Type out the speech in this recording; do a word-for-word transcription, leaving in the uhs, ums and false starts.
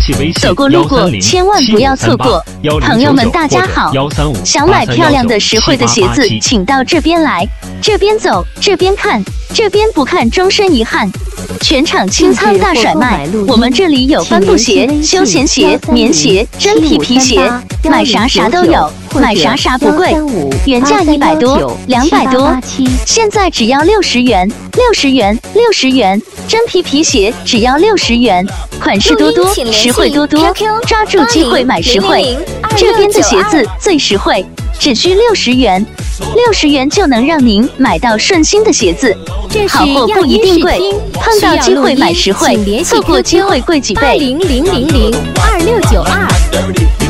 走过路过千万不要错过。朋友们大家好，想买漂亮的实惠的鞋子，请到这边来，这边走，这边看，这边不看终身遗憾。全场清仓大甩卖，我们这里有帆布鞋、休闲鞋、棉鞋、真皮皮鞋，买啥啥都有，买啥啥不贵，原价一百多、两百多，现在只要六十元，六十元，六十元，真皮皮鞋只要六十元，款式多多，实惠多多，抓住机会买实惠，这边的鞋子最实惠，只需六十元。六十元就能让您买到顺心的鞋子，好货不一定贵，碰到机会买实惠，错过机会贵几倍。 零零零零二六九二。